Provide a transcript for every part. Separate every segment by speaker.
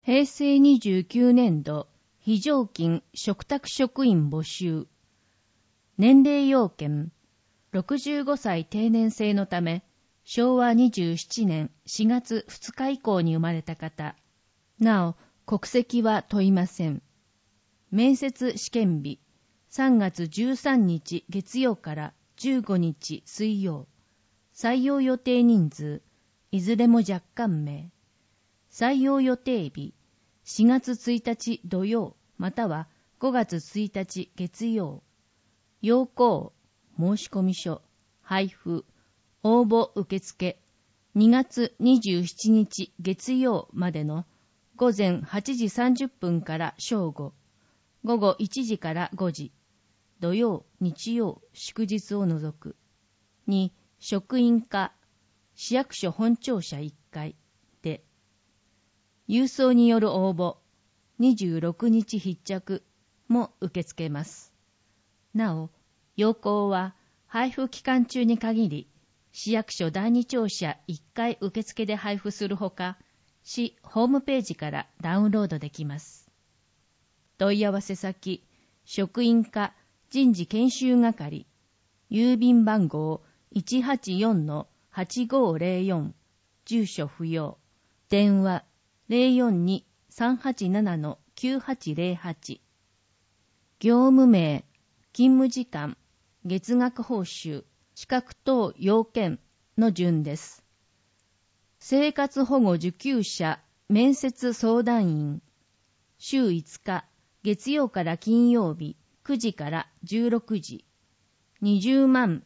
Speaker 1: 平成29年度非常勤嘱託職員募集。年齢要件、65歳定年制のため、昭和27年4月2日以降に生まれた方。なお、国籍は問いません。面接試験日、3月13日月曜から15日水曜。採用予定人数、いずれも若干名。採用予定日、4月1日土曜または5月1日月曜。要項、申込書、配布、応募受付、2月27日月曜までの午前8時30分から正午、午後1時から5時、土曜、日曜、祝日を除く。2、職員課、市役所本庁舎1階で、郵送による応募、26日必着も受け付けます。なお、要項は配布期間中に限り、市役所第二庁舎1階受付で配布するほか、市ホームページからダウンロードできます。問い合わせ先、職員課人事研修係、郵便番号 184-8504、住所不要、電話 042-387-9808。業務名、勤務時間、月額報酬、資格等要件の順です。生活保護受給者面接相談員、週5日、月曜から金曜日、9時から16時、20万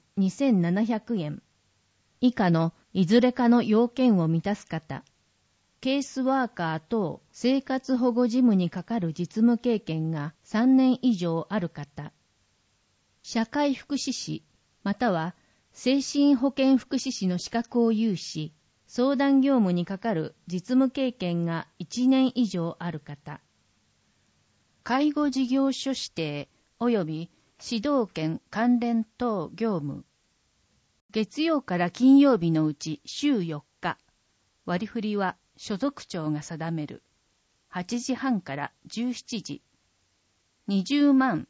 Speaker 1: 2700円。以下のいずれかの要件を満たす方、ケースワーカー等生活保護事務に係る実務経験が3年以上ある方、社会福祉士または精神保健福祉士の資格を有し、相談業務に係る実務経験が1年以上ある方、介護事業所指定及び指導権関連等業務、月曜から金曜日のうち週4日、割り振りは所属長が定める。8時半から17時。20万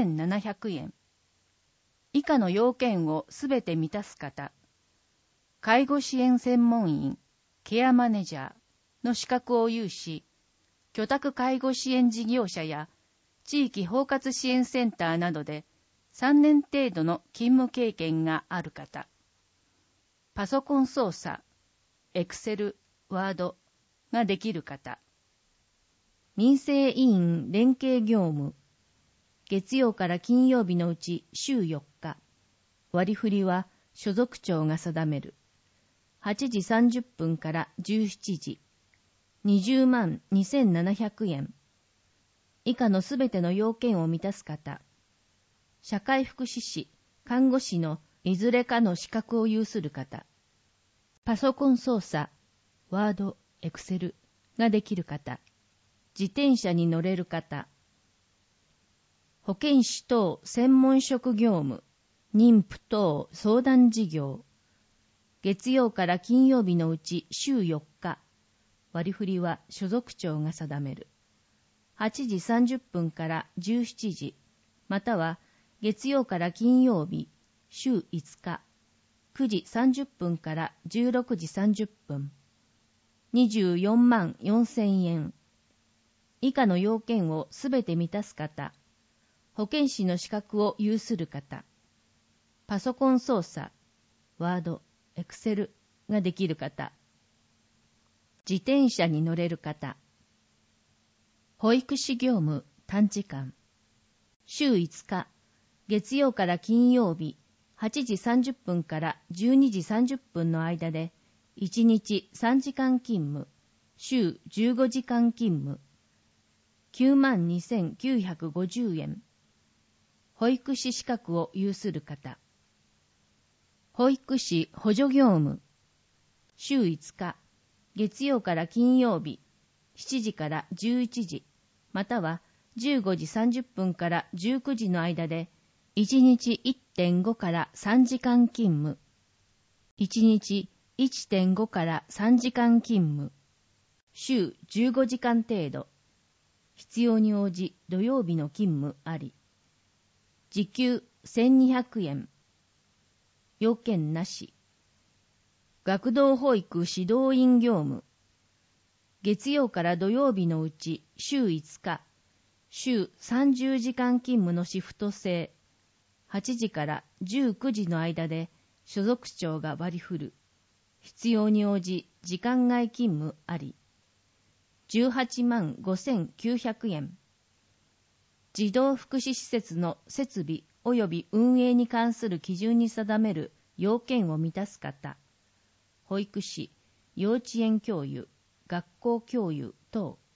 Speaker 1: 2700円。以下の要件をすべて満たす方、介護支援専門員、ケアマネジャーの資格を有し、居宅介護支援事業者や地域包括支援センターなどで3年程度の勤務経験がある方、パソコン操作、エクセル、ワードができる方、民生委員連携業務、月曜から金曜日のうち週4日、割り振りは所属長が定める。8時30分から17時、20万2700円。以下のすべての要件を満たす方、社会福祉士、看護師のいずれかの資格を有する方、パソコン操作、ワード、エクセルができる方、自転車に乗れる方、保健師等専門職業務、妊婦等相談事業、月曜から金曜日のうち週4日、割り振りは所属長が定める。8時30分から17時、または月曜から金曜日、週5日、9時30分から16時30分、24万4000円。以下の要件をすべて満たす方、保健師の資格を有する方、パソコン操作、ワード、エクセルができる方、自転車に乗れる方、保育士業務短時間、週5日、月曜から金曜日、8時30分から12時30分の間で、1日3時間勤務、週15時間勤務、92,950 円。保育士資格を有する方、保育士補助業務、週5日、月曜から金曜日、7時から11時、または15時30分から19時の間で、1日 1.5 から3時間勤務、1日 1.5 から3時間勤務、 週15時間程度、必要に応じ土曜日の勤務あり。時給1200円。要件なし。学童保育指導員業務。月曜から土曜日のうち週5日、週30時間勤務のシフト制。8時から19時の間で所属長が割り振る。必要に応じ時間外勤務あり。18万5900円。児童福祉施設の設備及び運営に関する基準に定める要件を満たす方。保育士、幼稚園教諭、学校教諭等。